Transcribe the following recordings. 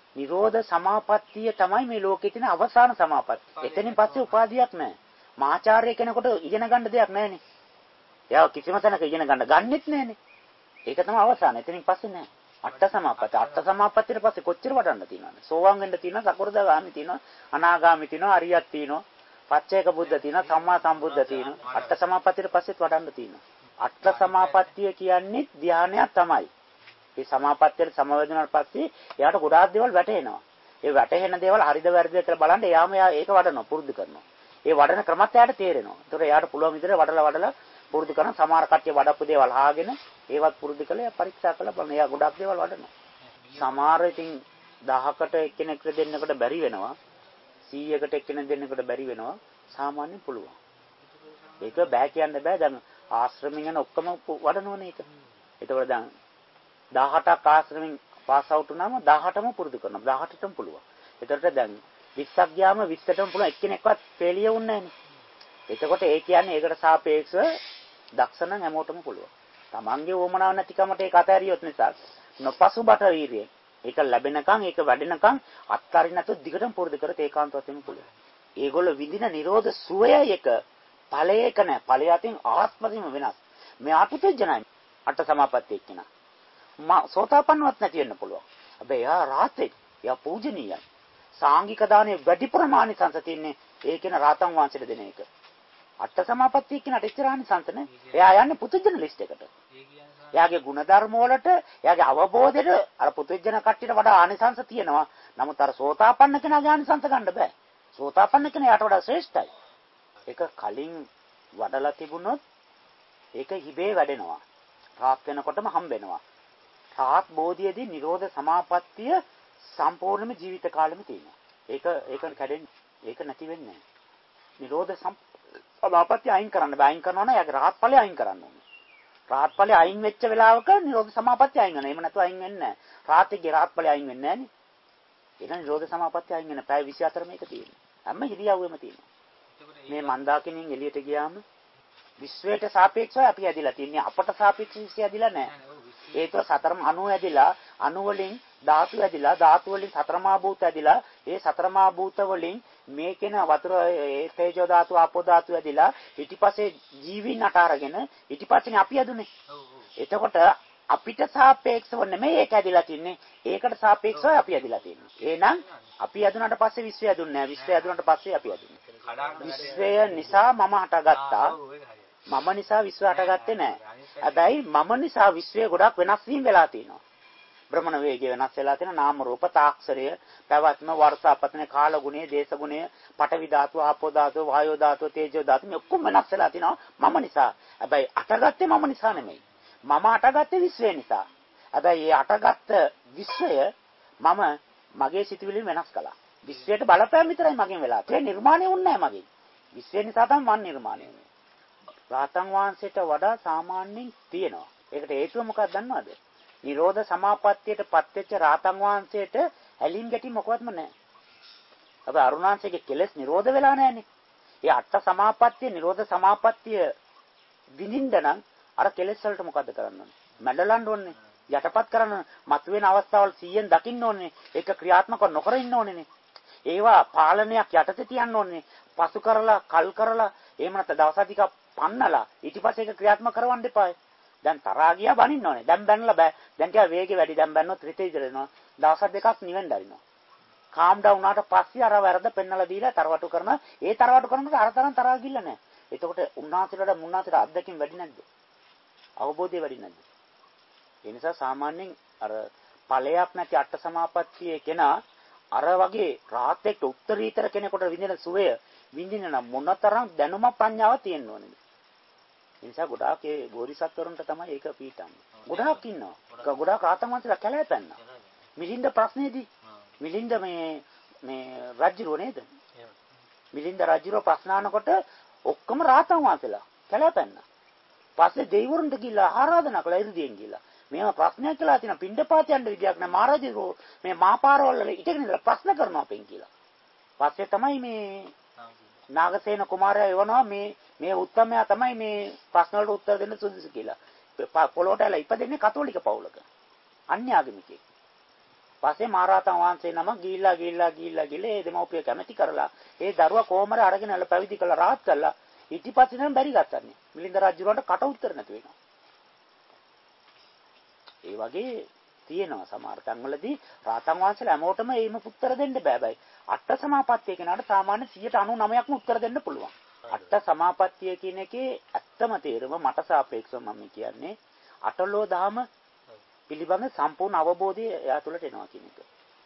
නිරෝධ සමාපත්තිය තමයි මේ ලෝකේ තියෙන අවසාන සමාපත්තිය. එතනින් පස්සේ උපාධියක් නැහැ. මාචාර්ය කෙනෙකුට ඉගෙන ගන්න දෙයක් නැහැනේ. එයා කිසිම තැනක ඉගෙන ගන්නෙත් නැහැනේ. ඒක තමයි අවසාන. එතනින් පස්සේ නැහැ. අට්ඨ සමාපatti. අට්ඨ සමාපත්තියට පස්සේ කොච්චර වඩන්න තියෙනවද? සෝවාන් වෙන්න තියෙනවා, සකෘදාගාමි තියෙනවා, අනාගාමි තියෙනවා, අරියත් තියෙනවා, පච්චේක බුද්ධ තියෙනවා, සම්මා සම්බුද්ධ තියෙනවා. අට්ඨ සමාපත්තියට පස්සෙත් වඩන්න තියෙනවා. අට්ඨ සමාපත්තිය කියන්නේ ධානයක් තමයි. මේ සමාපත්තියට සමවැදුනාට පස්සේ එයාට ගොඩාක් දේවල් වැටහෙනවා. ඒ වැටහෙන දේවල් හරිද වැරදිද කියලා බලන්න එයාම ඒක වඩනවා, පුරුදු කරනවා. ඒ වඩන ක්‍රමත් එයාට තේරෙනවා. ඒතකොට එයාට පුළුවන් විදිහට වඩලා පුරුදු කරන සමහර කට්ටිය වඩපු දේවල් අහගෙන ඒවත් පුරුදු කරලා පරීක්ෂා කරලා බලන. එයා ගොඩක් දේවල් වඩනවා. සමහර ඉතින් 1000කට එක්කෙනෙකුට දෙන්නකට බැරි වෙනවා. 100කට එක්කෙනෙක් දෙන්නකට බැරි වෙනවා. සාමාන්‍යයෙන් පුළුවන්. ඒක බෑ කියන්න බෑ. දැන් ආශ්‍රමයෙන් යන ඔක්කොම වඩනවනේ ඒක. ඒතකොට දැන් 18ක් ආශ්‍රමයෙන් පාස් අවුට් වුණාම 18ම පුරුදු කරනවා. 18ටම පුළුවන්. ඒතකොට දැන් 20ක් ගියාම 20ටම පුළුවන්. එක්කෙනෙක්වත් ෆේලිය වුන්නේ නැහනේ. එතකොට ඒ කියන්නේ ඒකට සාපේක්ෂව දක්ෂ නම් හැමෝටම පුළුවන්. Tamange වමනාව නැතිකමට ඒක අතහැරියොත් නිසා නොපසුබට වීර්යය. ඒක ලැබෙනකන් ඒක වැඩෙනකන් අත්හරින්න නැතුව දිගටම පුරුදු කරත් ඒකාන්ත වශයෙන්ම පුළුවන්. ඒගොල්ලෝ විඳින නිරෝධ සුවයයි එක ඵලය එක නෑ. ඵලය අතින් ආත්මදිම වෙනස්. මෙයාට පුතේජනයි. අට සමාපත්තිය එක්කන. සෝතාපන්නවත් නැති වෙන්න පුළුවන්. හැබැයි එයා රාතේ. එයා පූජනීයයි. සාංගික දානේ වැඩි ප්‍රමාණිකංශ තියන්නේ ඒකේන රාතන් වංශයට දෙන එක. අට සමාපත්තිය කියනට ඉස්සරහානි සංසනේ. එයා යන්නේ පුදුජන ලිස්ට් එකට. එයාගේ ಗುಣධර්ම වලට, එයාගේ අවබෝධයට අර පුදුජන කට්ටියට වඩා ආනිසංස තියෙනවා. නමුත් අර සෝතාපන්න කෙනාගේ ආනිසංස ගන්න බෑ. සෝතාපන්න කෙනා යාට වඩා ශ්‍රේෂ්ඨයි. ඒක කලින් වඩලා තිබුණොත් ඒක හිබේ වැඩෙනවා. රාත් වෙනකොටම හම්බෙනවා. රාත් බෝධියේදී නිරෝධ සමාපත්තිය සම්පූර්ණම ජීවිත කාලෙම තියෙනවා. ඒක කැඩෙන්නේ. ඒක නැති වෙන්නේ නැහැ. නිරෝධ සමාපත්තිය අයින් කරන්න බෑ. අයින් කරනවා නම් යාගේ රාහත් ඵලය අයින් කරන්න ඕනේ. රාහත් ඵලය අයින් වෙච්ච වෙලාවක නිරෝධ සමාපත්තිය අයින් වෙනවා. එහෙම නැතුව අයින් වෙන්නේ නැහැ. රාහත්ගේ රාහත් ඵලය අයින් වෙන්නේ නැහැ නේ. එහෙනම් නිරෝධ සමාපත්තිය අයින් වෙන පැය 24 මේක තියෙනවා. හැම ඉරියව්වෙම තියෙනවා. මේ මන්දාකිනින් එළියට ගියාම විශ්වයට සාපේක්ෂව අපි ඇදිලා තින්නේ. අපට සාපේක්ෂව විශ්වය ඇදිලා නැහැ. ඒක සතරම අණු ඇදිලා, අණු වලින් ධාතු ඇදිලා, ධාතු වලින් සතරමා භූත ඇදිලා, ඒ සතරමා භූත වලින් මේකේන වතුර ඒ තේජෝ ධාතු, ආපෝ ධාතු ඇදිලා, ඊටපස්සේ ජීවීන් අට අරගෙන ඊටපස්සේ අපි ඇදුනේ. එතකොට අපිට සාපේක්ෂව නෙමෙයි ඒක ඇදිලා තින්නේ. ඒකට සාපේක්ෂව අපි ඇදිලා තියෙනවා. එහෙනම් අපි ඇදුනට පස්සේ විශ්වය ඇදුන්නේ නැහැ. විශ්වය ඇදුනට පස්සේ අපි ඇදුනේ. විශ්වය නිසා මම හටගත්තා. මම නිසා විශ්වය හටගත්තේ නැහැ. හැබැයි මම නිසා විශ්වය ගොඩක් වෙනස් වීම වෙලා තියෙනවා. භ්‍රමණ වේගය වෙනස් වෙලා තියෙනවා. නාම රූප තාක්ෂරය, පැවැත්ම, වර්ෂාපතන, කාල ගුණය, දේශ ගුණය, පඨවි ධාතුව, ආපෝ ධාතුව, වායෝ ධාතුව, තේජෝ ධාතුව මේ ඔක්කොම වෙනස් වෙලා තිනවා මම නිසා. හැබැයි අටගත්තේ මම නිසා නෙමෙයි. මම අටගත්තේ විශ්වය නිසා. හැබැයි මේ අටගත්ත විශ්වය මම මගේ සිතුවිලි වෙනස් කළා. විශ්වයට බලපෑම විතරයි මගෙන් වෙලා. ඒ නිර්මාණය වුණේ නැහැ මගෙන්. විශ්වය නිසා තමයි මන් නිර්මාණය වුනේ. රාතන් වහන්සේට වඩා සාමාන්‍යයෙන් තියෙනවා. ඒකට හේතුව මොකක්ද දන්නවද? නිරෝධ සමාපත්තියට පත්වෙච්ච රාතන් වහන්සේට ඇලීම් ගැටීම් මොකවත්ම නැහැ. හැබැයි අරුණාංශයේ කෙලෙස් නිරෝධ වෙලා නැහැනේ. ඒ අට සමාපත්තිය නිරෝධ සමාපත්තිය විඳින්න නම් අර කෙලෙස් වලට මොකද්ද කරන්න ඕනේ? මැඩලන්න ඕනේ. යටපත් කරන්න මතුවෙන අවස්ථාවල් 100න් දකින්න ඕනේ. ඒක ක්‍රියාත්මක නොකර ඉන්න ඕනේනේ. ඒවා පාලනයක් යටතේ තියන්න ඕනේ. පසු කරලා, කල් කරලා, එහෙම නැත්නම් දවස් ටිකක් පන්නලා ඊට පස්සේ ඒක ක්‍රියාත්මක කරවන්න එපායි. දැන් තරහා ගියා බනින්න ඕනේ. දැන් බැනලා බෑ. දැන් ටික වේගෙ වැඩි. දැන් බැන්නොත් රිතේජ වෙනවා. දවස් දෙකක් නිවෙන්න දරිනවා. කාම් ඩවුන් වුණාට පස්සේ අර වැරද්ද පෙන්නලා දීලා තරවටු කරනවා. ඒ තරවටු කරනකොට අර තරම් තරහා ගිල්ල නැහැ. එතකොට උන්වහන්සේලාට මුන්වහන්සේට අත්දැකීම් වැඩි නැද්ද? අවබෝධය වැඩි නැද්ද? ඒ නිසා සාමාන්‍යයෙන් අර ඵලයක් නැති අට සමාපත්තියේ කෙනා අර වගේ රාහත් එක්ක උත්තරීතර කෙනෙකුට විඳින සුවය විඳින්න නම් මොනතරම් දැනුම ප්‍රඥාව තියෙන්න ඕනේද? ඒ නිසා ගොඩාක් ඒ බෝධිසත්වරුන්ට තමයි ඒක පීඩන්නේ. ගොඩාක් ඉන්නවා. ගොඩාක් රාතන් වහන්සේලා කැලෑපැන්නා. මිලින්ද ප්‍රශ්නේදී මිලින්ද මේ රජුරෝ නේද? මිලින්ද රජුරෝ ප්‍රශ්න අහනකොට ඔක්කොම රාතන් වහන්සේලා කැලෑපැන්නා. පස්සේ දෙවිවරුන්ට ගිහිල්ලා ආරාධනා කළා ඉර්ධියෙන් ගිහිල්ලා. මේවා ප්‍රශ්නයක් කියලා තියෙන පින්ඩපාත යන්න විදියක් නෑ. මහරජුරෝ මේ මාපාරවල ඉඳගෙන ඉඳලා ප්‍රශ්න කරනවා අපෙන් කියලා. පස්සේ තමයි මේ නාගසේන කුමාරයා එවනවා මේ උත්තමයා තමයි මේ ප්‍රශ්න වලට උත්තර දෙන්න සුදුසු කියලා. පොළොවට ඇලා ඉපදෙන්නේ කතෝලික පවුලක. අන්‍ය ආගමිකයෙක්. පස්සේ මහරහතන් වහන්සේ නම ගිහිල්ලා ඒ දෙමව්පිය කැමැති කරලා ඒ දරුවා කොහමද අරගෙන අල පැවිදි කරලා රාහත් කරලා ඊටිපස්සේ නම් බැරි ගත්තන්නේ. මිලින්ද රජුරන්ට කට උත්තර නැතු වෙනවා. ඒ වගේ තියෙනවා සමහර තැන්වලදී රාතන් වහන්සේලා හැමෝටම ඒම උත්තර දෙන්න බෑ. අට සමාපත්තිය කෙනාට සාමාන්‍ය 99%ක්ම උත්තර දෙන්න පුළුවන්. අට සමාපත්තිය කියන එකේ ඇත්තම තේරුම මට සාපේක්ෂව මම කියන්නේ අටලෝ දහම පිළිබඳ සම්පූර්ණ අවබෝධය එයා තුළට එනවා කියන එක.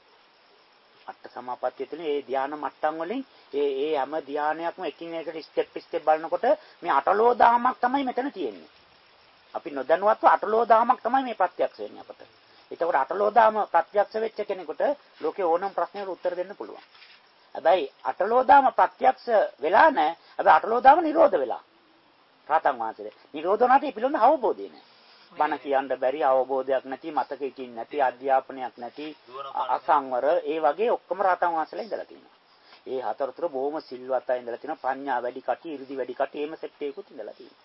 අට සමාපත්තිය තුළ ඒ ධානා මට්ටම් වලින් ඒ හැම ධානයක්ම එකින් එකට ස්ටෙප් බලනකොට මේ අටලෝ දහමක් තමයි මෙතන තියෙන්නේ. අපි නොදැනුවත්ව අටලෝ දහමක් තමයි මේ ප්‍රත්‍යක්ෂ වෙන්නේ අපට. ඒතකොට අටලෝ දහම ප්‍රත්‍යක්ෂ වෙච්ච කෙනෙකුට ලෝකේ ඕනම ප්‍රශ්නයකට උත්තර දෙන්න පුළුවන්. හැබැයි අටලෝ දහම ප්‍රත්‍යක්ෂ වෙලා නැහැ. හැබැයි අටලෝ දහම නිරෝධ වෙලා. රාතන් වහන්සේ. නිරෝධ වුණාට ඒ පිළිබඳ අවබෝධය නැහැ. බණ කියන්න බැරි අවබෝධයක් නැති මතකයකින් නැති අධ්‍යාපනයක් නැති අසංවර ඒ වගේ ඔක්කොම රාතන් වහන්සේලා ඉඳලා තියෙනවා. ඒ හතරතුර බොහොම සිල්වත්ලා ඉඳලා තියෙනවා. ප්‍රඥා වැඩි කටි, 이르දි වැඩි කටි එහෙම සෙට් එකකුත් ඉඳලා තියෙනවා.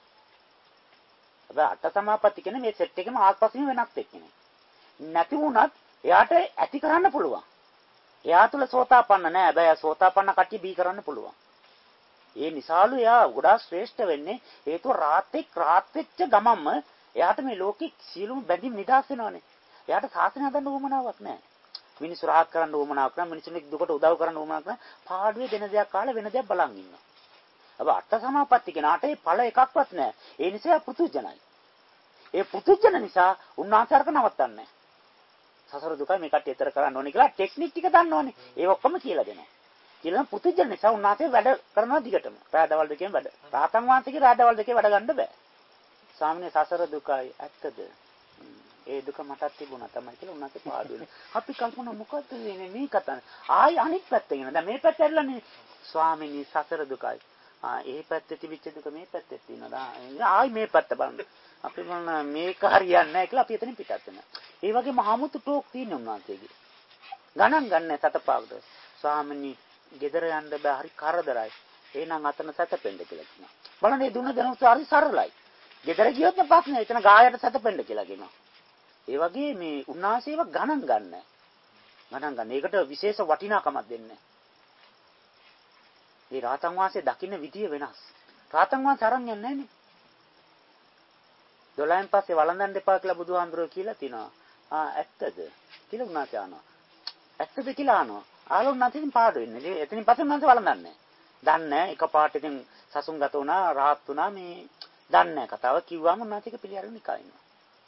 හැබැයි අට සමාපatti කියන්නේ මේ සෙට් එකේම ආස්පසින් වෙනස් එක්කනේ. නැති වුණත් එයාට ඇති කරන්න පුළුවන්. එයා තුල සෝතාපන්න නැහැ. හැබැයි සෝතාපන්න කට්ටිය බී කරන්න පුළුවන්. ඒ නිසාලු එයා ගොඩාක් ශ්‍රේෂ්ඨ වෙන්නේ හේතුව රාත් වෙච්ච ගමම්ම එයාට මේ ලෝකෙ සියලුම බැඳීම් නිදහස් වෙනවනේ. එයාට සාසනය හදන්න උවමනාවක් නැහැ. මිනිස්සු රාහත් කරන්න උවමනාවක් නැහැ. මිනිස්සුන්ගේ දුකට උදව් කරන්න උවමනාවක් නැහැ. පාඩුවේ දෙන දෙයක් කාලා වෙන දෙයක් බලන් ඉන්නවා. අබ අට සමාපatti කෙනාට ඒ ඵල එකක්වත් නැහැ. ඒ නිසා පුතුජනයි. ඒ පුතුජන නිසා උන්වහන්සේ අරක නවත්තන්නේ නැහැ. සසර දුකයි මේ කට්ටිය ඊතර කරන්න ඕනේ කියලා ටෙක්නික් ටික දන්නවනේ. ඒ ඔක්කොම කියලා දෙනවා. කියලා පුතුජන නිසා උන්වහන්සේ වැඩ කරනවා දිගටම. රාදවල් දෙකෙන් වැඩ. රාතන් වහන්සේගේ රාදවල් දෙකේ වැඩ ගන්න බෑ. සාමාන්‍ය සසර දුකයි ඇත්තද? ඒ දුක මටත් තිබුණා තමයි කියලා උන්වහන්සේ පාඩුවේ. අපි කල්පනා මොකද්ද වෙන්නේ මේ කතාව? ආයි අනිත් පැත්තෙන් එනවා. දැන් මේ පැත්ත ඇරලානේ ස්වාමීනි සසර දුකයි. ඒ පැත්තේ තිබිච්ච දුක මේ පැත්තේ තියෙනවා. ආයි මේ පැත්ත බලන්න. අපි මොන මේක හරියන්නේ නැහැ කියලා අපි එතනින් පිටත් වෙනවා. ඒ වගේ මහමුතු ටෝක් තියෙන උන්වහන්සේගේ. ගණන් ගන්න සතපාවද. ස්වාමීනි ගෙදර යන්න බෑ හරි කරදරයි. එහෙනම් අතන සතපෙන්න කියලා කියනවා. බලන්න මේ දුන දෙනුත් හරි සරලයි. ගෙදර ගියොත් ප්‍රශ්නේ එතන ගායට සතපෙන්න කියලා කියනවා. ඒ වගේ මේ උන්වහන්සේව ගණන් ගන්න. ඒකට විශේෂ වටිනාකමක් දෙන්නේ. මේ රාතන් වහන්සේ දකින්න විදිය වෙනස්. රාතන් වහන්සේ අරන් යන්නේ නැහනේ. 12න් පස්සේ වළඳන්න එපා කියලා බුදුහාමුදුරුවෝ කියලා තිනවා. ඇත්තද? කියලා උන්වහන්සේ අහනවා. ඇත්තද කියලා අහනවා. ආලෝ නැතිනම් පාඩු වෙන්නේ. එතනින් පස්සේ උන්වහන්සේ වළඳන්නේ නැහැ. දන්නේ නැහැ. එකපාරට ඉතින් සසුන්ගත වුණා, රාහත් වුණා මේ දන්නේ නැහැ. කතාව කිව්වම උන්වහන්සේක පිළිඅරගෙන නිකන් ඉන්නවා.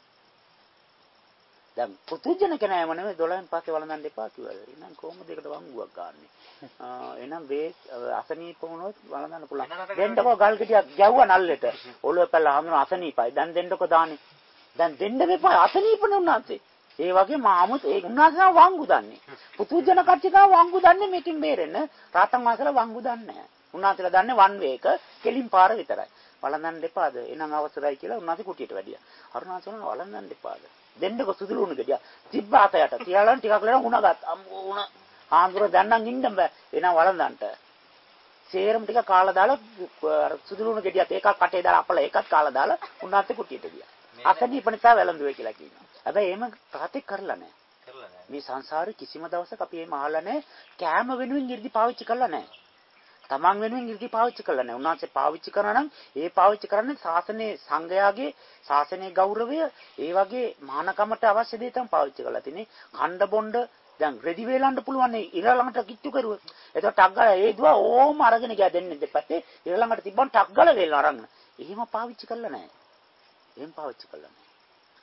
දැන් පුතුජන කෙනාම නෙමෙයි 12න් පස්සේ වළඳන්න එපා කිව්වද? එහෙනම් කොහොමද ඒකට වංගුවක් ගන්නෙ? එහෙනම් මේ අසනීප වුණොත් වළඳන්න පුළුවන්. දෙන්නකෝ ගල් ගෙඩියක් ගැව්වා නල්ලෙට. ඔළුව පැල්ලා හඳුන අසනීපයි. දැන් දෙන්නකෝ දාන්නේ. දැන් දෙන්න මෙපා අසනීපනේ උන්වහන්සේ. ඒ වගේ මාමුත් ඒ උන්වහන්සේ වංගු දන්නේ. පුතුජන කච්චිකා වංගු දන්නේ මේකෙන් බේරෙන්න. රාතන් වහන්සේලා වංගු දන්නේ නැහැ. උන්වහන්සේලා දන්නේ වන් වේ එක කෙලින් පාර විතරයි. වළඳන්න එපාද? එහෙනම් අවසරයි කියලා උන්වහන්සේ කුටියට වැඩියා. අරුණාචල වළඳන්න එපාද? දෙන්නකො සුදුළු උණු ගෙඩිය. තිබ්බාත යට. තියාලන් ටිකක් ලේන උණ ගත්තා. අම්මෝ උණ. ආන්දර දැන් නම් ඉන්න බෑ. එහෙනම් වළඳන්නට. සේරම ටික කාලා දාලා සුදුළු උණු ගෙඩියත් එකක් කටේ දාලා අපල එකක් කාලා දාලා උන්වහන්සේ කුටියට ගියා. අසනීප නිසා වැළඳුවේ කියලා කියනවා. හැබැයි එහෙම ප්‍රාතික් කරලා නැහැ. මේ සංසාරේ කිසිම දවසක අපි එහෙම අහලා නැහැ. කෑම වෙනුවෙන් 이르දි පාවිච්චි කරලා නැහැ. තමන් වෙනුවෙන් 이르දි පාවිච්චි කරලා නැහැ. උන්වහන්සේ පාවිච්චි කරා නම් ඒ පාවිච්චි කරන්නේ ශාසනයේ සංඝයාගේ ශාසනයේ ගෞරවය ඒ වගේ මහානකමට අවශ්‍ය දේ තමයි පාවිච්චි කරලා තිනේ. ඛණ්ඩ බොණ්ඩ දැන් රෙදි වේලන්න පුළුවන් නේ ඉර ළඟට කිට්ටු කරුවා. එතකොට ටක් ගාලා ඒ දුව ඕම අරගෙන ගියා දෙන්නේ දෙපැත්තේ ඉර ළඟට තිබ්බන් ටක් ගාලා වේලන අරගෙන. එහෙම පාවිච්චි කරලා නැහැ. එහෙම පාවිච්චි කරලා නැහැ.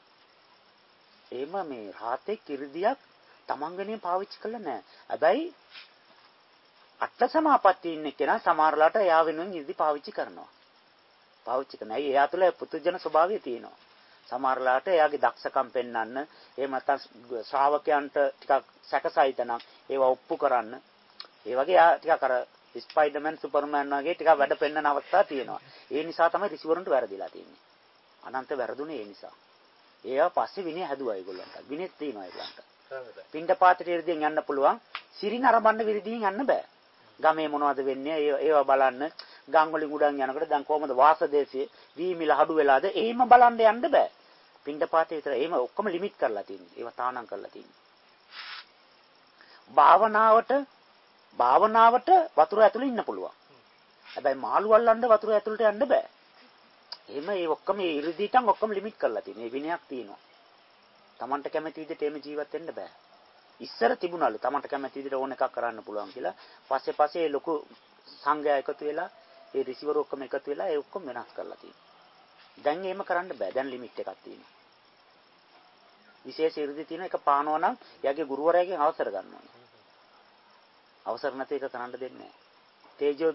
එහෙම මේ රාතේ කිරිදියක් තමන් වෙනුවෙන් පාවිච්චි කරලා නැහැ. හැබැයි අට සමාපatti ඉන්න කෙනා සමහරලාට එයා වෙනුවෙන් ඉදි පාවිච්චි කරනවා. පාවිච්චි කරන අය එයා තුළ පුදුජන ස්වභාවය තියෙනවා. සමහරලාට එයාගේ දක්ෂකම් පෙන්වන්න, එහෙම නැත්නම් ශ්‍රාවකයන්ට ටිකක් සැකසයිතනම් ඒවා ඔප්පු කරන්න. ඒ වගේ එයා ටිකක් අර ස්පයිඩර්මන් සුපර්මන් වගේ ටිකක් වැඩ පෙන්වන අවස්ථා තියෙනවා. ඒ නිසා තමයි ඍෂිවරුන්ට වැරදිලා තියෙන්නේ. අනන්ත වැරදුනේ ඒ නිසා. ඒවා පස්සේ විනය හැදුවා ඒගොල්ලන්ට. විනයත් තියෙනවා ඒගොල්ලන්ට. පින්ඩපාතේ ඉරිදීන් යන්න පුළුවන්. සිරින අරඹන්න විරිදීන් යන්න බෑ. ගමේ මොනවද වෙන්නේ ඒවා බලන්න ගම් වලින් උඩන් යනකොට දැන් කොහමද වාසදේශයේ වීමිල හඩු වෙලාද එහෙම බලන්න යන්න බෑ. පින්ඩපාතේ විතර එහෙම ඔක්කොම ලිමිට් කරලා තියෙනවා. ඒවා තානම් කරලා තියෙනවා. භාවනාවට වතුර ඇතුලේ ඉන්න පුළුවන්. හැබැයි මාළු අල්ලන්න වතුර ඇතුලට යන්න බෑ. එහෙම ඒ ඔක්කොම ඒ ඉරිදීටන් ඔක්කොම ලිමිට් කරලා තියෙනවා. මේ විනයක් තියෙනවා. Tamanට කැමති විදිහට එහෙම ජීවත් වෙන්න බෑ. ඉස්සර තිබුණලු Tamanට කැමති විදිහට ඕන එකක් කරන්න පුළුවන් කියලා. පස්සේ ලොකු සංඝයා එකතු වෙලා ඒ රිසිවරු ඔක්කොම එකතු වෙලා ඒ ඔක්කොම වෙනස් කරලා තියෙනවා. දැන් එහෙම කරන්න බෑ. දැන් ලිමිට් එකක් තියෙනවා. විශේෂ ඉරිදී තියෙන එක පානවා නම් එයාගේ ගුරුවරයාගෙන් අවසර ගන්න ඕනේ. අවසර නැති එක කරන්න දෙන්නේ නැහැ. තේජෝ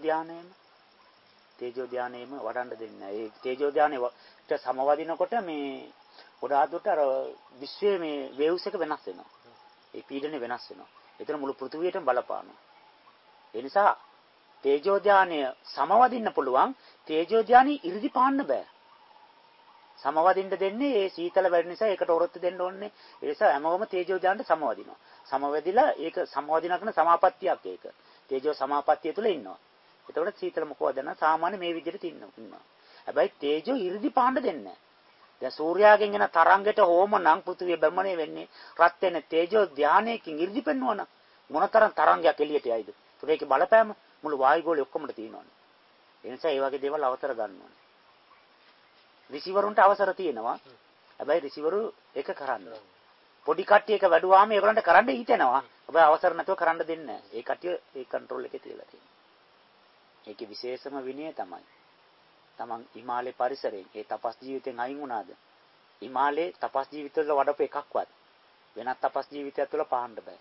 ධානයෙම වඩන්න දෙන්නේ නැහැ. ඒ තේජෝ ධානයට සමවදිනකොට මේ ගොඩාක් දුරට අර විශ්වයේ මේ වේව්ස් එක වෙනස් වෙනවා. ඒ පීඩනය වෙනස් වෙනවා. ඒතර මුළු පෘථිවියටම බලපානවා. ඒ නිසා තේජෝ ධානය සමවදින්න පුළුවන්. තේජෝ ධානි ඉරිදි පාන්න බෑ. සමවදින්න දෙන්නේ ඒ සීතල වැඩි නිසා ඒකට ඔරොත්තු දෙන්න ඕනේ. ඒ නිසා හැමෝම තේජෝ ධානයට සමවදිනවා. සමවැදිලා ඒක සමවදිනා කරන සමාපත්තියක් ඒක. තේජෝ සමාපත්තිය තුල ඉන්නවා. එතකොට සීතල මොකවද නැත්නම් සාමාන්‍ය මේ විදිහට ඉන්නවා. හැබැයි තේජෝ ඉරිදි පාන්න දෙන්නේ නැහැ. දැන් සූර්යාගෙන් එන තරංගයට හෝමනම් පෘථිවිය බැමණේ වෙන්නේ රත් වෙන තේජෝ ධානයකින් ඉරිදි පෙන්වන මොනතරම් තරංගයක් එළියට යයිද? ඒකේ බලපෑම මුළු වායුගෝලෙ ඔක්කොමද තියෙනවනේ. ඒ නිසා ඒ වගේ දේවල් අවතර ගන්න ඕනේ. රිසීවරුන්ට අවසර තියෙනවා. හැබැයි රිසීවරු එක කරන්න. පොඩි කට්ටිය එක වැඩුවාම ඒගොල්ලන්ට කරන්න හිතෙනවා. හැබැයි අවසර නැතුව කරන්න දෙන්නේ නැහැ. ඒ කට්ටිය ඒ කන්ට්‍රෝල් එකේ තියලා තියෙනවා. ඒකේ විශේෂම විනය තමයි. තමන් හිමාලය පරිසරයෙන් ඒ තපස් ජීවිතෙන් අයින් වුණාද? හිමාලයේ තපස් ජීවිතවල වඩපු එකක්වත් වෙනත් තපස් ජීවිතයක් තුළ පාන්න බෑ.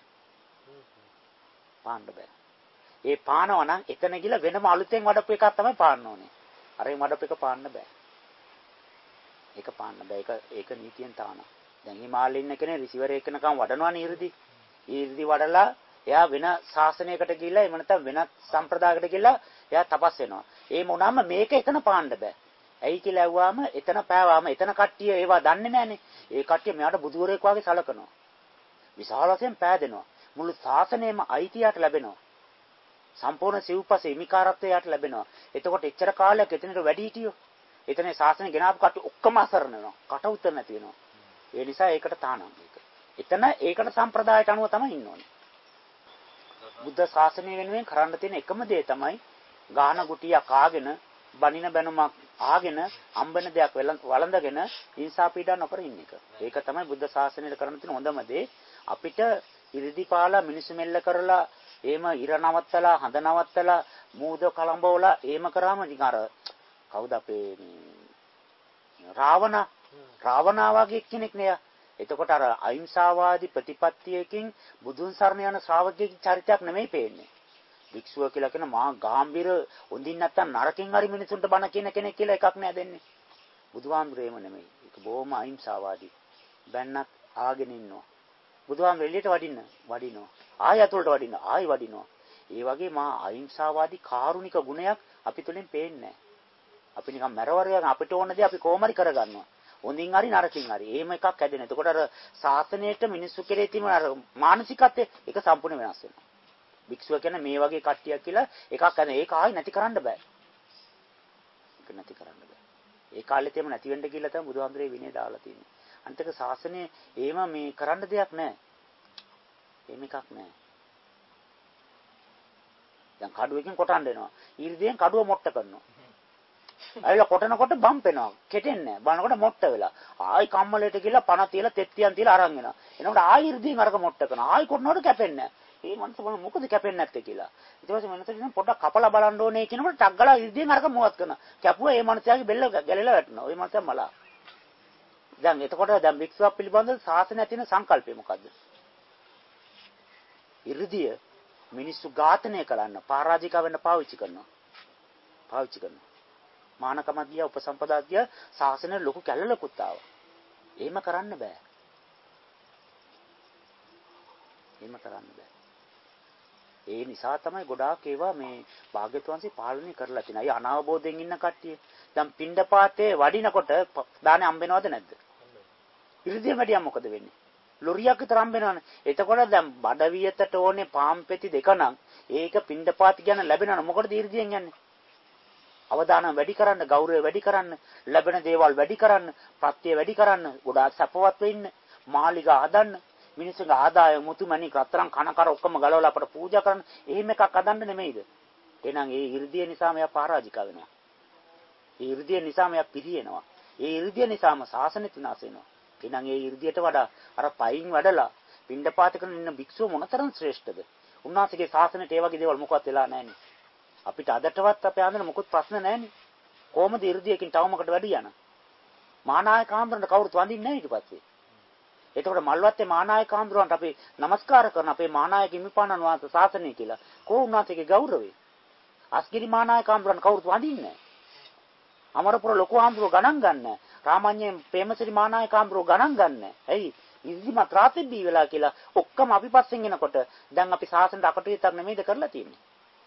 ඒ පානවා නම් එතන ගිල වෙනම අලුතෙන් වඩපු එකක් තමයි පාන්න ඕනේ. අරෙන් වඩපු එක පාන්න බෑ. ඒක පාන්න බෑ. ඒක නීතියෙන් තාන. දැන් හිමාලයේ ඉන්න කෙනේ රිසිවර් එකනකම් වඩනවනේ ඉරිදි. ඉරිදි වඩලා එයා වෙන ශාසනයකට ගිහිල්ලා එහෙම නැත්නම් වෙනත් සම්ප්‍රදායකට ගිහිල්ලා එයා තපස් වෙනවා. ඒ මොනවාම මේක එතන පාන්න බෑ. ඇයි කියලා ඇහුවාම එතන පෑවාම එතන කට්ටිය ඒවා දන්නේ නැහනේ. ඒ කට්ටිය මෙයාට බුදුවරයෙක් වගේ සලකනවා. විශාල වශයෙන් පෑදෙනවා. මුළු ශාසනයම අයිතියට ලැබෙනවා. සම්පූර්ණ සිව්පසේ හිමිකාරත්වයට ලැබෙනවා. එතකොට එච්චර කාලයක් එතනට වැඩි හිටියෝ. එතන ශාසනය ගෙනාවු කට්ටිය ඔක්කොම අසරණ වෙනවා. කට උතර නැති වෙනවා. ඒ නිසා ඒකට තානම් ඒක. එතන ඒකට සම්ප්‍රදායට අනුව තමයි ඉන්න ඕනේ. බුද්ධ ශාසනය වෙනුවෙන් කරන්න තියෙන එකම දේ තමයි ගාන ගුටියක් ආගෙන බණින බැනුමක් ආගෙන අම්බන දෙයක් වළඳගෙන හිංසා පීඩා නොකර ඉන්න එක. ඒක තමයි බුද්ධ ශාසනයට කරන්න තියෙන හොඳම දේ. අපිට ඉරිදි පාලා මිනිස්සු මෙල්ල කරලා එහෙම ඉර නවත්තලා හඳ නවත්තලා මූද කලඹවලා එහෙම කරාම නිකන් අර කවුද අපේ රාවණා වගේ කෙනෙක් නේ. එතකොට අර අහිංසාවාදී ප්‍රතිපත්තියකින් බුදුන් සරණ යන ශ්‍රාවකයෙකුගේ චරිතයක් නෙමෙයි පේන්නේ. වික්ෂුව කියලා කියන මහා ගාම්භීර හොඳින් නැත්තම් නරකින් හරි මිනිසුන්ට බණ කියන කෙනෙක් කියලා එකක් නෑ දෙන්නේ. බුදුහාමුදුරේම නෙමෙයි. ඒක බොහොම අහිංසාවාදී. බැන්නක් ආගෙන ඉන්නවා. බුදුහාමුදුර එළියට වඩිනවා. ආය අතුලට වඩිනවා. ඒ වගේ මහා අහිංසාවාදී කාරුණික ගුණයක් අපි තුලින් පේන්නේ නෑ. අපි නිකන් මැරවරයන් අපිට ඕන දේ අපි කොහොම හරි කරගන්නවා. හොඳින් හරි නරකින් හරි. එහෙම එකක් හැදෙන. එතකොට අර ශාසනයේට මිනිස්සු කෙරේ තියෙන අර මානසිකත්වය ඒක සම්පූර්ණ වෙනස් වෙනවා. භික්ෂුව කියන්නේ මේ වගේ කට්ටියක් කියලා එකක් හැදෙන. ඒක ආයි නැති කරන්න බෑ. ඒ කාලෙත් එහෙම නැති වෙන්න කියලා තමයි බුදුහාමුදුරේ විනය දාලා තියෙන්නේ. අන්තික ශාසනයේ එහෙම මේ කරන්න දෙයක් නැහැ. එහෙම එකක් නැහැ. දැන් කඩුවකින් කොටන්න එනවා. ඊර්දියෙන් කඩුව මොට්ට කරනවා. ඇවිල්ලා කොටනකොට බම්ප් වෙනවා. කෙටෙන්නේ නැහැ. බලනකොට මොට්ට වෙලා. ආයි කම්මලයට ගිහලා පණ තියලා තෙත්තියන් තියලා අරන් එනවා. එනකොට ආයි ඉර්ධියෙන් අරක මොට්ට කරනවා. ආයි කොටනකොට කැපෙන්නේ නැහැ. මේ මනස බලන්න මොකද කැපෙන්නේ නැත්තේ කියලා. ඊට පස්සේ මනස කියන පොඩ්ඩක් කපලා බලන්න ඕනේ කියනකොට ටක් ගාලා ඉර්ධියෙන් අරක මුවත් කරනවා. කැපුවා ඒ මනසයාගේ බෙල්ල ගැලෙලා වැටෙනවා. ওই මනසයා මලා. දැන් එතකොට දැන් වික්ෂුවක් පිළිබඳව ශාසනයේ තියෙන සංකල්පය මොකද්ද? ඉර්ධිය මිනිස්සු ඝාතනය කරන්න, පරාජික වෙන්න පාවිච්චි කරනවා. මානකම ගියා උපසම්පදා ගියා ශාසනයේ ලොකු කැළලකුත් ආවා. එහෙම කරන්න බෑ. ඒ නිසා තමයි ගොඩාක් ඒවා මේ භාග්‍යවත් වහන්සේ පාලනය කරලා තියෙනවා. ඒ අනාවබෝධයෙන් ඉන්න කට්ටිය. දැන් පිණ්ඩපාතේ වඩිනකොට දානේ හම්බෙනවද නැද්ද? ඉරිදිය වැඩියම් මොකද වෙන්නේ? ලොරියක් විතර හම්බෙනවනේ. එතකොට දැන් බඩවියතට ඕනේ පාම්පෙති දෙක නම් ඒක පිණ්ඩපාත කියන ලැබෙනවනේ. මොකටද ඉරිදියෙන් යන්නේ? අවදානම් වැඩි කරන්න, ගෞරවය වැඩි කරන්න, ලැබෙන දේවල් වැඩි කරන්න, ප්‍රත්‍ය වැඩි කරන්න, ගොඩාක් සපවත් වෙන්න, මාලිගා හදන්න. මිනිස්සුන්ගේ ආදාය මුතුමැණි රත්තරන් කනකර ඔක්කොම ගලවලා අපට පූජා කරන එහෙම එකක් හදන්න නෙමෙයිද? එහෙනම් ඒ 이르දිය නිසාම එයා පරාජික වෙනවා. ඒ 이르දිය නිසාම එයා පිරියෙනවා. ඒ 이르දිය නිසාම සාසනෙත් විනාශ වෙනවා. එහෙනම් ඒ 이르දියට වඩා අර පයින් වැඩලා පින්ඩපාත කරන ඉන්න භික්ෂුව මොනතරම් ශ්‍රේෂ්ඨද? උන්වහන්සේගේ සාසනෙට ඒ වගේ දේවල් මොකවත් වෙලා නැහැනේ. අපිට අදටවත් අපේ ආන්දර මොකුත් ප්‍රශ්න නැහැනේ. කොහොමද 이르දියකින් තවමකට වැඩි යන? මානායක ආන්දරන්ට කවුරුත් වඳින්නේ නැහැ ඊට පස්සේ. එතකොට මල්වත්තේ මානායක ආන්දරන්ට අපි নমස්කාර කරන අපේ මානායක හිමිපාණන් වහන්සේ ශාසනය කියලා. කොහොම උන්වහන්සේගේ ගෞරවය? අස්ගිරි මානායක ආන්දරන්ට කවුරුත් වඳින්නේ නැහැ. අමරපුර ලොකු ආන්දරෝ ගණන් ගන්නෑ. රාමඤ්ඤේ ප්‍රේමසිරි මානායක ආන්දරෝ ගණන් ගන්නෑ. ඇයි? ඉදිරිමත් රාතෙබ්බී වෙලා කියලා ඔක්කොම අපි පස්සෙන් එනකොට දැන් අපි ශාසනයට අකටුවිතක් නෙමෙයිද කරලා තියෙන්නේ.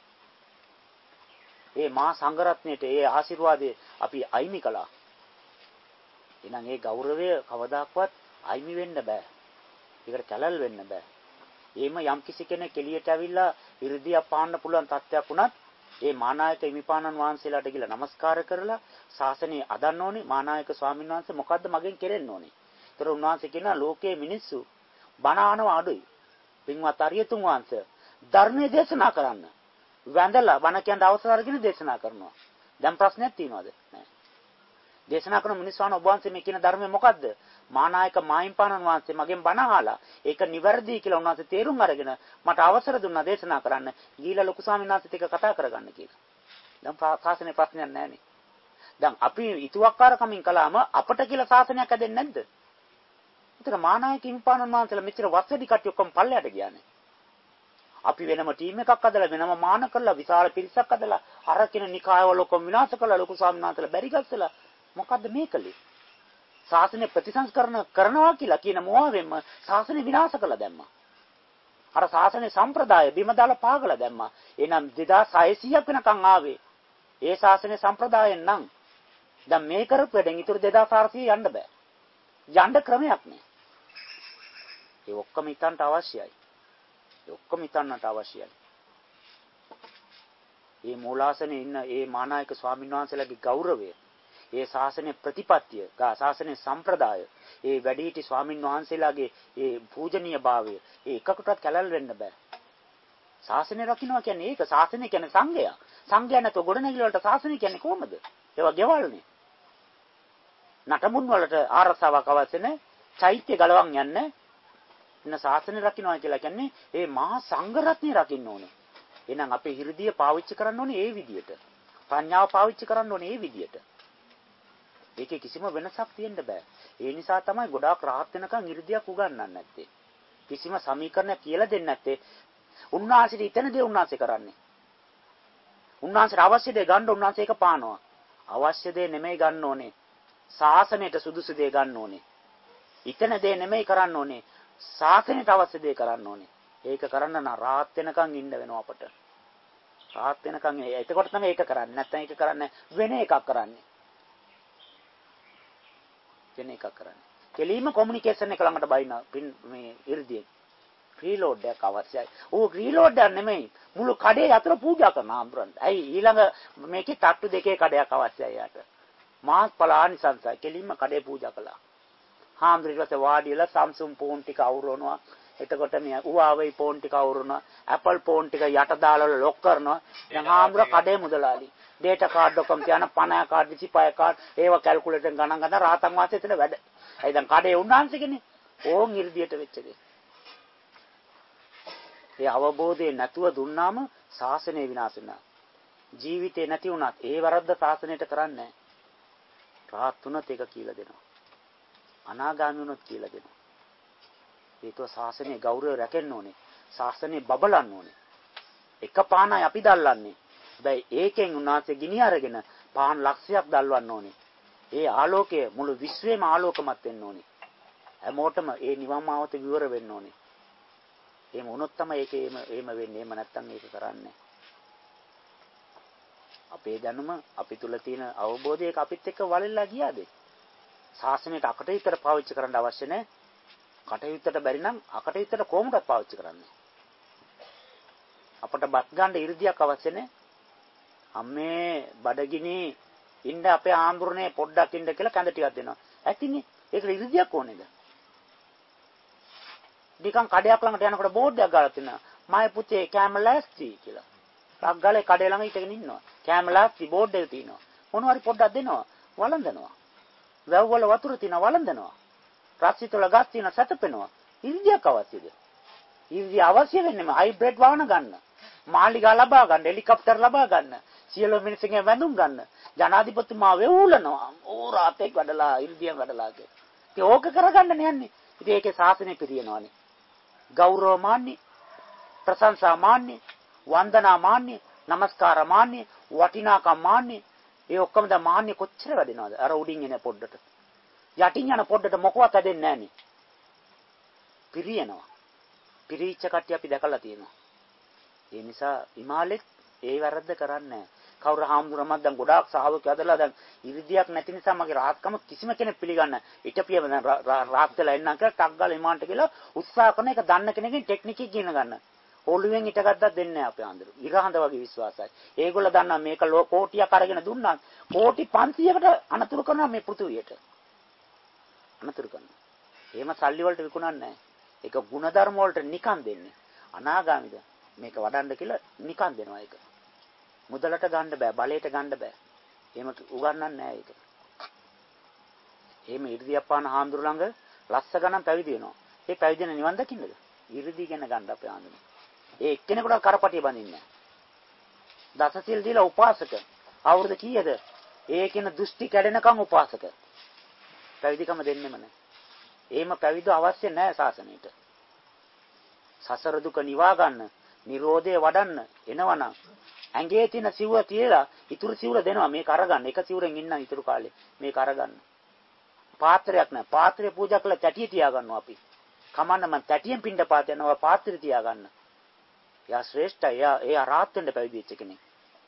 ඒ මහා සංඝරත්නයට ඒ ආශිර්වාදය අපි අයිමි කළා. එහෙනම් ඒ ගෞරවය කවදාක්වත් අයිමි වෙන්න බෑ. ඒකට කැළල් වෙන්න බෑ. එහෙම යම් කිසි කෙනෙක් එළියට ඇවිල්ලා 이르දියක් පාන්න පුළුවන් තත්ත්වයක් වුණත් ඒ මානායක හිමිපාණන් වහන්සේලාට ගිහලා নমස්කාර කරලා ශාසනය අදන්න ඕනේ. මානායක ස්වාමීන් වහන්සේ මොකද්ද මගෙන් කෙරෙන්න ඕනේ? ඒතර උන්වහන්සේ කියනවා ලෝකයේ මිනිස්සු බණ අහනවා අඩුයි. පින්වත් අරියතුන් වහන්සේ ධර්මයේ දේශනා කරන්න. වැඳලා බණ කියන අවසර අරගෙන දේශනා කරනවා. දැන් ප්‍රශ්නයක් තියෙනවද? නැහැ. දේශනා කරන මිනිස්සු අහන ඔබ වහන්සේ මේ කියන ධර්මය මොකද්ද? මානායක මාහිම්පාණන් වහන්සේ මගෙන් බණ අහලා ඒක නිවැරදි කියලා උන්වහන්සේ තේරුම් අරගෙන මට අවසර දුන්නා දේශනා කරන්න. ගිහිලා ලොකු ස්වාමීන් වහන්සේත් එක්ක කතා කරගන්න කියලා. දැන් ශාසනයේ ප්‍රශ්නයක් නැහැනේ. දැන් අපි ඉතුවක්කාරකමින් කළාම අපට කියලා ශාසනයක් හැදෙන්නේ නැද්ද? ඒතර මානායක හිමිපාණන් වහන්සේලා මෙච්චර වස්සඩි කට්ටිය ඔක්කොම පල්ලයට ගියානේ. අපි වෙනම ටීම් එකක් හදලා වෙනම මාන කරලා විශාල පිරිසක් හදලා අර කින නිකායවල ඔක්කොම විනාශ කරලා ලොකු ස්වාමීන් වහන්සේලා බැරි ගස්සලා මොකද්ද මේ කලේ? ශාසනය ප්‍රතිසංස්කරණ කරනවා කියලා කියන මොහොතෙම ශාසනය විනාශ කළා දැම්මා. අර ශාසනයේ සම්ප්‍රදාය බිම දාලා පාගලා දැම්මා. එහෙනම් 2600ක් වෙනකන් ආවේ. ඒ ශාසනයේ සම්ප්‍රදායෙන් නම් දැන් මේ කරපු වැඩෙන් ඊටු 2400 යන්න බෑ. යන්න ක්‍රමයක් නෑ. ඒ ඔක්කොම හිතන්නට අවශ්‍යයි. ඒ ඔක්කොම හිතන්නට අවශ්‍යයි. මේ මූලාසනේ ඉන්න ඒ මානායක ස්වාමීන් වහන්සේලාගේ ගෞරවය, ඒ ශාසනයේ ප්‍රතිපත්තිය, ශාසනයේ සම්ප්‍රදාය, ඒ වැඩිහිටි ස්වාමින් වහන්සේලාගේ ඒ පූජනීය භාවය, ඒ එකකටවත් කැළල් වෙන්න බෑ. ශාසනය රකින්නවා කියන්නේ ඒක. ශාසනය කියන්නේ සංඝයා. සංඝයා නැතෝ ගොඩනැගිලි වලට ශාසනය කියන්නේ කොහොමද? ඒවා ගෙවල්නේ. නටමුන් වලට ආරසාවක් අවශ්‍ය නැහැ. චෛත්‍ය ගලවන් යන්නේ. ඉන්න ශාසනය රකින්නවා කියලා කියන්නේ ඒ මහා සංඝ රත්නය රකින්න ඕනේ. එහෙනම් අපේ හෘදය පාවිච්චි කරන්න ඕනේ ඒ විදියට. ප්‍රඥාව පාවිච්චි කරන්න ඕනේ ඒ විදියට. ඒකේ කිසිම වෙනසක් තියෙන්න බෑ. ඒ නිසා තමයි ගොඩාක් rahat වෙනකන් 이르දියක් උගන්වන්නේ නැත්තේ. කිසිම සමීකරණයක් කියලා දෙන්නේ නැත්තේ. උන්වහන්සේට ඉතන දේ උන්වහන්සේ කරන්නේ. උන්වහන්සේට අවශ්‍ය දේ ගන්න උන්වහන්සේ ඒක පානවා. අවශ්‍ය දේ නෙමෙයි ගන්න ඕනේ. ශාසනයට සුදුසු දේ ගන්න ඕනේ. ඉතන දේ නෙමෙයි කරන්න ඕනේ. ශාසනයට අවශ්‍ය දේ කරන්න ඕනේ. ඒක කරන්න නම් rahat වෙනකන් ඉන්න වෙනවා අපට. rahat වෙනකන් එතකොට තමයි ඒක කරන්නේ. නැත්නම් ඒක කරන්නේ වෙන එකක් කරන්නේ. වෙන එකක් කරන්නේ. කෙලීම කොමියුනිකේෂන් එක ළඟට බයින මේ 이르දියේ රීලෝඩ් එකක් අවශ්‍යයි. ඕක රීලෝඩ් එකක් නෙමෙයි. මුළු කඩේ අතර පූජා කරන ආම්බරන්. ඇයි ඊළඟ මේකේ තට්ටු දෙකේ කඩයක් අවශ්‍යයි යාට. මාස් පලානිසංසයි. කෙලින්ම කඩේ පූජා කළා. හාමුදුරුවෝ ඊට පස්සේ වාඩි වෙලා Samsung ෆෝන් ටික අවුරනවා. එතකොට මේ Huawei ෆෝන් ටික අවුරනවා. Apple ෆෝන් ටික යට දාලා ලොක් කරනවා. දැන් හාමුදුරුවෝ කඩේ මුදලාලි. data card ඔක්කොම තියන 50 කාඩ් 25 කාඩ් ඒව කැල්කියුලේටර් ගණන් ගන්න රාතන් වාසේ එතන වැඩ. ඇයි දැන් කඩේ උන්වහන්සේකනේ. ඕන් 이르දියට වෙච්ච දේ. ඒ අවබෝධය නැතුව දුන්නාම ශාසනය විනාශ වෙනවා. ජීවිතේ නැති වුණත් ඒ වරද්ද ශාසනයට කරන්නේ නැහැ. රාහත් තුනත් ඒක කියලා දෙනවා. අනාගාමී වුණොත් කියලා දෙනවා. ඒකව ශාසනයේ ගෞරවය රැකෙන්න ඕනේ. ශාසනය බබලන්න ඕනේ. එක පානයි අපි දැල්ලන්නේ. හැබැයි ඒකෙන් උන්වහන්සේ ගිනි අරගෙන පාන් ලක්ෂයක් දැල්වන්න ඕනේ. ඒ ආලෝකය මුළු විශ්වෙම ආලෝකමත් වෙන්න ඕනේ. හැමෝටම ඒ නිවන් මාවත විවර වෙන්න ඕනේ. එහෙම වුණොත් තමයි ඒක එහෙම වෙන්නේ. එහෙම නැත්නම් ඒක කරන්නේ. අපේ දැනුම අපි තුල තියෙන අවබෝධය ඒක අපිත් එක්ක වලල්ලා ගියාද? ශාසනයට අකටයුත්තට පාවිච්චි කරන්න අවශ්‍ය නැහැ. කටයුත්තට බැරි නම් අකටයුත්තට කොහොමද පාවිච්චි කරන්නේ? අපට බත් ගන්න 이르දියක් අවශ්‍ය නැහැ. අම්මේ බඩගිනි ඉන්න අපේ ආම්බුරනේ පොඩ්ඩක් ඉන්න කියලා කැඳ ටිකක් දෙනවා. ඇතිනේ. ඒකට 이르දියක් ඕනේද? නිකන් කඩයක් ළඟට යනකොට බෝඩ් එකක් ගාලා තියෙනවා. මගේ පුතේ කැම ලෑස්ති කියලා. ටක් ගාලා කඩේ ළඟ හිටගෙන ඉන්නවා. කැම ලෑස්ති බෝඩ් එක තියෙනවා. මොනවා හරි පොඩ්ඩක් දෙනවා. වළඳනවා. වැව් වල වතුර තියෙනවා වළඳනවා. රස්සිතල ගස් තියෙනවා සැතපෙනවා. ඉර්ධියක් අවශ්‍යද? ඉර්ධිය අවශ්‍ය වෙන්නේම හයිබ්‍රිඩ් වාහන ගන්න. මාලිගා ලබා ගන්න, හෙලිකොප්ටර් ලබා ගන්න, සියලු මිනිස්සුන්ගේ වැඳුම් ගන්න. ජනාධිපතිතුමා වෙවුලනවා. ඕ රාතෙක් වැඩලා ඉර්ධියෙන් වැඩලා කියලා. ඉතින් ඕක කරගන්න යන්නේ. ඉතින් ඒකේ ශාසනය පිරියනවානේ. ගෞරව මාන්නේ, ප්‍රශංසා මාන්නේ, වන්දනා මාන්නේ, නමස්කාර මාන්නේ, වටිනාකම් මාන්නේ. ඒ ඔක්කොම ද මාන්නේ කොච්චර වැඩෙනවද? අර උඩින් එන පොඩ්ඩට. යටින් යන පොඩ්ඩට මොකවත් ඇදෙන්නේ නැහනේ. පිරියනවා. පිරිච්ච කට්ටිය අපි දැකලා තියෙනවා. ඒ නිසා හිමාලෙත් ඒ වැරද්ද කරන්නේ නැහැ. කවුරු හාමුදුරුවමක් දැන් ගොඩාක් සහවකයෝ ඇදලා දැන් ඉරිදියක් නැති නිසා මගේ රාහත්කම කිසිම කෙනෙක් පිළිගන්නේ නැහැ. ඊටපියම දැන් රාහත් වෙලා එන්නම් කියලා ටක් ගාලා හිමාන්ට කියලා උත්සාහ කරන එක දන්න කෙනකින් ටෙක්නික් එක ඉගෙන ගන්න. ඔළුවෙන් හිටගත්තක් දෙන්නේ නැහැ අපේ ආන්දරු. ඉරහඳ වගේ විශ්වාසයි. ඒගොල්ලෝ දන්නා මේක කෝටියක් අරගෙන දුන්නා. කෝටි 500කට අනතුරු කරනවා මේ පෘථුවියට. අනතුරු කරනවා. එහෙම සල්ලි වලට විකුණන්නේ නැහැ. ඒක ಗುಣධර්ම වලට නිකන් දෙන්නේ. අනාගාමිද මේක වඩන්න කියලා නිකන් දෙනවා ඒක. මුදලට ගන්න බෑ, බලයට ගන්න බෑ. එහෙම උගන්වන්නේ නැහැ ඒක. එහෙම ඉර්ධියපාන හාමුදුරු ළඟ ලස්ස ගණන් පැවිදි වෙනවා. ඒ පැවිදෙන නිවන් දකින්නද? ඉර්ධිය ගැන ගන්න අපේ ආන්දරු. ඒ එක්කෙනෙකුට කරපටිය බඳින්නේ නැහැ. දසසිල් දීලා උපාසක. අවුරුදු කීයද? ඒකින දෘෂ්ටි කැඩෙනකම් උපාසක. පැවිදිකම දෙන්නෙම නැහැ. එහෙම පැවිදි අවශ්‍ය නැහැ ශාසනයට. සසර දුක නිවා ගන්න, නිරෝධය වඩන්න එනවනම් ඇඟේ තියෙන සිවුර තියලා ඉතුරු සිවුර දෙනවා මේක අරගන්න. එක සිවුරෙන් ඉන්න ඉතුරු කාලේ මේක අරගන්න. පාත්‍රයක් නැහැ. පාත්‍රය පූජා කළා තැටිය තියාගන්නවා අපි. කමන්න මම තැටියෙන් පින්ඩ පාත යනවා පාත්‍රය තියාගන්න. යා ශ්‍රේෂ්ඨයි. එයා රාහත් වෙන්න පැවිදි වෙච්ච කෙනෙක්.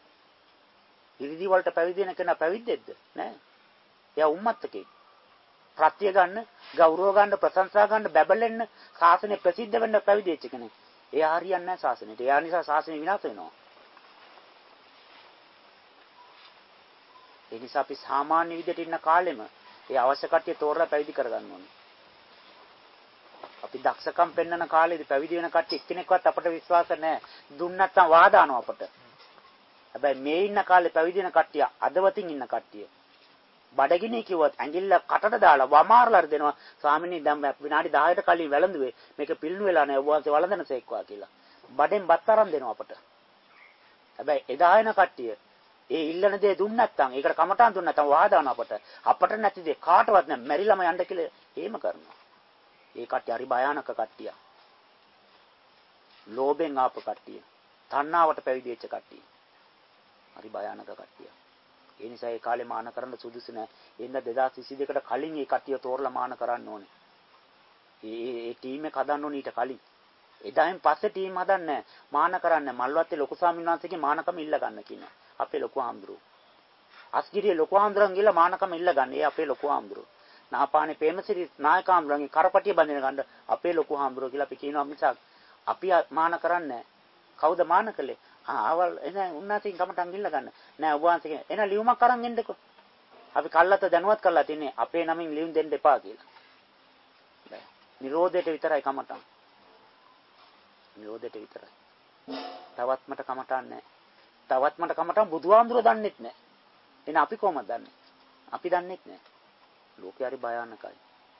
ඉරිදි වලට පැවිදි වෙන කෙනා පැවිද්දෙක්ද? නෑ. එයා උම්මත්තකෙක්. ප්‍රත්‍ය ගන්න, ගෞරව ගන්න, ප්‍රශංසා ගන්න, බැබලෙන්න, ශාසනය ප්‍රසිද්ධ වෙන්න පැවිදි වෙච්ච කෙනෙක්. එයා හරියන්නේ නැහැ ශාසනයට. එයා නිසා ශාසනය විනාශ වෙනවා. ඒ නිසා අපි සාමාන්‍ය විදිහට ඉන්න කාලෙම ඒ අවශ්‍ය කට්ටිය තෝරලා පැවිදි කරගන්න ඕනේ. අපි දක්ෂකම් පෙන්වන කාලේදී පැවිදි වෙන කට්ටිය එක්කෙනෙක්වත් අපට විශ්වාස නැහැ. දුන්න නැත්නම් වාදානවා අපට. හැබැයි මේ ඉන්න කාලේ පැවිදි වෙන කට්ටිය අදවතින් ඉන්න කට්ටිය. බඩගිනි කිව්වත් ඇඟිල්ල කටට දාලා වමාරලා දෙනවා. ස්වාමිනේ දැන් විනාඩි 10කට කලින් වැළඳුවේ. මේක පිළිණු වෙලා නැහැ. ඔබ වහන්සේ වළඳනසේක්වා කියලා. බඩෙන් බත් අරන් දෙනවා අපට. හැබැයි එදා එන කට්ටිය ඒ ඉල්ලන දේ දුන්න නැත්නම් ඒකට කමටහන් දුන්න නැත්නම් වාදාන අපට නැති දේ කාටවත් නැහැ. මැරිලම යන්න කියලා එහෙම කරනවා. ඒ කට්ටිය හරි භයානක කට්ටිය. ලෝභෙන් ආපු කට්ටිය. තණ්හාවට පැවිදි වෙච්ච කට්ටිය. හරි භයානක කට්ටිය. ඒ නිසා ඒ කාලේ මාන කරන්න සුදුසු නැහැ. එන්න 2022කට කලින් ඒ කට්ටිය තෝරලා මාන කරන්න ඕනේ. ඒ ටීම් එක හදන්න ඕනේ ඊට කලින්. එදායින් පස්සේ ටීම් හදන්නේ මාන කරන්නේ මල්වත්තේ ලොකු ස්වාමීන් වහන්සේගේ මානකම ඉල්ල ගන්න කියනවා. අපේ ලොකු හාමුදුරුවෝ. අස්ගිරියේ ලොකු හාමුදුරන් ගිහලා මානකම ඉල්ල ගන්න. ඒ අපේ ලොකු හාමුදුරුවෝ. නාපානේ ප්‍රේමසිරි නායක හාමුදුරන්ගේ කරපටිය බඳින ගන්න අපේ ලොකු හාමුදුරුවෝ කියලා අපි කියනවා මිසක් අපි මාන කරන්නේ කවුද මාන කළේ? ආවල් එන උන්නාසින් කමටන් ගිල්ල ගන්න. නෑ ඔබ වහන්සේ එන ලියුමක් අරන් එන්නකෝ. අපි කල්ලත දැනුවත් කරලා තින්නේ අපේ නමින් ලියුම් දෙන්න එපා කියලා. බෑ. නිරෝධයට විතරයි කමටන්. නිරෝධයට විතරයි. තවත් මට කමටන් නෑ. තවත් මට කමටන් බුදුහාමුදුරුවෝ දන්නෙත් නෑ. එන අපි කොහමද දන්නේ? අපි දන්නෙත් නෑ. ලෝකේ හරි භයානකයි.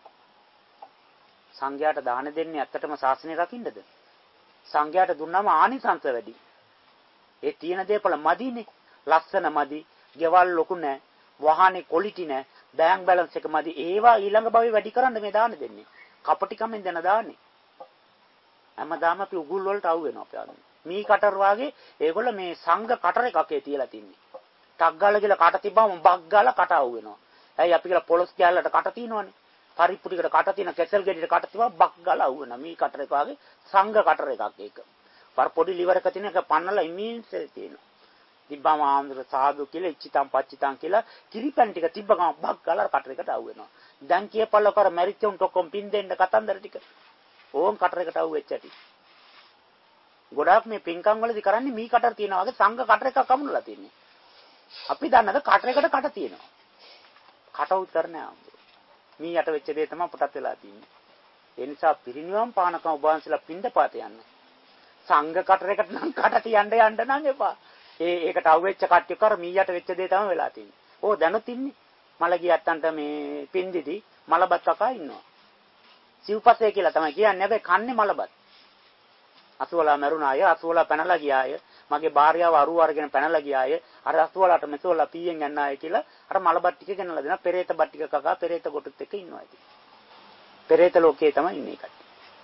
සංඝයාට දාන දෙන්නේ ඇත්තටම ශාසනය රකින්නද? සංඝයාට දුන්නාම ආනිසංස වැඩි. ඒ තියෙන දේපල මදිනේ. ලස්සන මදි, ගෙවල් ලොකු නැහැ, වාහනේ ක්වොලිටි නැහැ, බෑන්ක් බැලන්ස් එක මදි. ඒවා ඊළඟ භවයේ වැඩි කරන්න මේ දාන දෙන්නේ. කපටිකමෙන් දෙන දාන්නේ. හැමදාම අපි උගුල් වලට අවු වෙනවා අපි අන්න. මී කටර් වාගේ ඒගොල්ල මේ සංඝ කටර එකකේ තියලා තින්නේ. ටක් ගාලා කියලා කට තිබ්බම බක් ගාලා කට අවු වෙනවා. ඇයි අපි කියලා පොලොස් කැලලට කට තියනවනේ. පරිප්පු ටිකට කට තියන කෙසල් ගෙඩියට කට තිබ්බම බක් ගාලා අවු වෙනවා. මී කටර එක වාගේ සංඝ කටර එකක් ඒක. පොඩි liver එක තියෙන එක පන්නලා ඉමීන්ස් තියෙනවා. තිබ්බම ආන්දර සාදු කියලා ඉච්චිතම් පච්චිතම් කියලා කිරිපැන් ටික තිබ්බ ගමන් බක් ගාලා කටරේකට අවු වෙනවා. දැන් කියපල්ල කර මැරිච්චුන්ට ඔක්කොම පින් දෙන්න කතන්දර ටික. ඕම් කටරේකට අවු වෙච්ච ඇති. ගොඩාක් මේ පින්කම් වලදී කරන්නේ මී කටර තියනවා වගේ සංඝ කටර එකක් අමුණලා තියන්නේ. අපි දන්නද කටරේකට කට තියෙනවා. කට උත් කරන්නේ ආන්දර. මී යට වෙච්ච දේ තමයි අපටත් වෙලා තියෙන්නේ. ඒ නිසා පිරිනිවන් පානකම් ඔබ වහන්සේලා පින්දපාත යන්න. සංඝ කටරයකට නම් කට තියන්න යන්න නම් එපා. ඒකට අවුෙච්ච කට්ටිය කර මීයට වෙච්ච දේ තමයි වෙලා තියෙන්නේ. ඕ දැනුත් ඉන්නේ. මල ගියත්තන්ට මේ පින්දිදි මලබත් කකා ඉන්නවා. සිව්පස්සේ කියලා තමයි කියන්නේ. හැබැයි කන්නේ මලබත්. අසුවලා මරුණා අය, අසුවලා පැනලා ගියා අය, මගේ භාර්යාව අරුව අරගෙන පැනලා ගියා අය, අර අසුවලාට මෙසෝලා පීයෙන් යන්න ආය කියලා අර මලබත් ටික ගෙනලා දෙනවා. පෙරේත බත් ටික කකා පෙරේත කොටුත් එක්ක ඉන්නවා ඉතින්. පෙරේත ලෝකයේ තමයි ඉන්නේ කට්ටිය.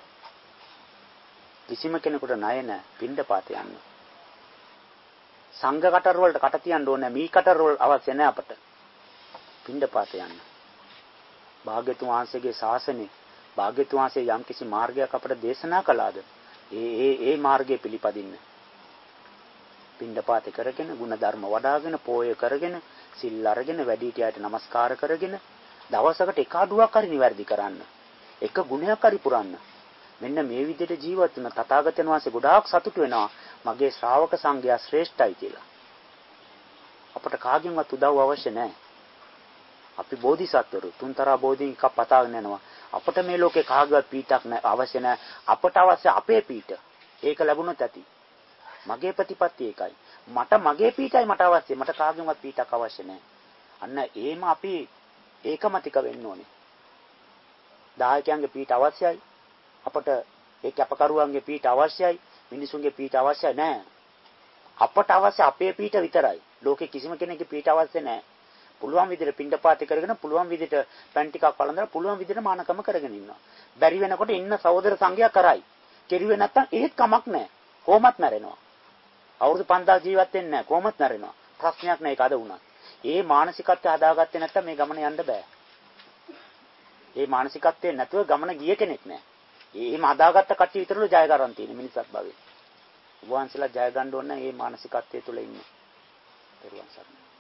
කිසිම කෙනෙකුට ණය නැහැ පින්දපාත යන්න. සංඝ කටර වලට කට තියන්න ඕනේ නැහැ. මී කටර වල අවශ්‍ය නැහැ අපට. පින්දපාත යන්න. භාග්‍යතුන් වහන්සේගේ ශාසනය භාග්‍යතුන් වහන්සේ යම් කිසි මාර්ගයක් අපට දේශනා කළාද? ඒ මාර්ගය පිළිපදින්න. පින්දපාත කරගෙන, ගුණ ධර්ම වඩ아가ගෙන, පෝය කරගෙන, සිල් අරගෙන, වැඩිහිටියට නමස්කාර කරගෙන, දවසකට එක අඩුවක් හරි නිවැරදි කරන්න. එක ගුණයක් හරි පුරන්න. මෙන්න මේ විදිහට ජීවත් වෙන තථාගතයන් වහන්සේ ගොඩාක් සතුටු වෙනවා. මගේ ශ්‍රාවක සංඝයා ශ්‍රේෂ්ඨයි කියලා. අපට කාගෙන්වත් උදව් අවශ්‍ය නැහැ. අපි බෝධිසත්වරු තුන්තරා බෝධීන් එකක් පතාගෙන යනවා. අපට මේ ලෝකේ කාගවත් පීඨක් අවශ්‍ය නැහැ. අපට අවශ්‍ය අපේ පීඨ. ඒක ලැබුණොත් ඇති. මගේ ප්‍රතිපත්ති ඒකයි. මගේ පීඨයි මට අවශ්‍ය. මට කාගෙන්වත් පීඨක් අවශ්‍ය නැහැ. අන්න ඒම අපි ඒකමතික වෙන්න ඕනේ. දායකයන්ගේ පීඨ අවශ්‍යයි. අපට ඒ කැපකරුවන්ගේ පීඨ අවශ්‍යයි. මිනිසුන්ගේ පීඨ අවශ්‍යයි නැහැ. අපට අවශ්‍ය අපේ පීඨ විතරයි. ලෝකේ කිසිම කෙනෙකුගේ පීඨ අවශ්‍ය නැහැ. පුළුවන් විදිහට පින්ඩපාතේ කරගෙන පුළුවන් විදිහට පෑන් ටිකක් වළඳලා පුළුවන් විදිහට මානකම කරගෙන ඉන්නවා. බැරි වෙනකොට ඉන්න සහෝදර සංඝයා කරයි. කෙරුවේ නැත්තම් ඒත් කමක් නැහැ. කොහොමත් මැරෙනවා. අවුරුදු 5000 ජීවත් වෙන්නේ නැහැ. කොහොමත් මැරෙනවා. ප්‍රශ්නයක් නැහැ ඒක අද වුණා. ඒ මානසිකත්වය හදාගත්තේ නැත්තම් මේ ගමන යන්න බෑ. ඒ මානසිකත්වයේ නැතුව ගමන ගිය කෙනෙක් නැහැ. එහෙම හදාගත්ත කට්ටිය විතරලු ජය ගන්න තියෙන මිනිස්සුත් භවයේ. වහන්සලා ජය ගන්න ඕන මේ මානසිකත්වයේ තුල ඉන්නේ. පෙරවන් සරණයි.